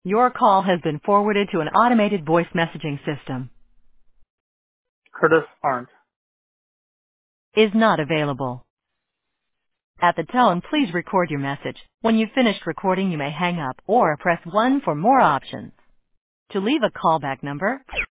Your call has been forwarded to an automated voice messaging system. Curtis Arndt. Is not available. At the tone, please record your message. When you've finished recording, you may hang up or press 1 for more options. To leave a callback number,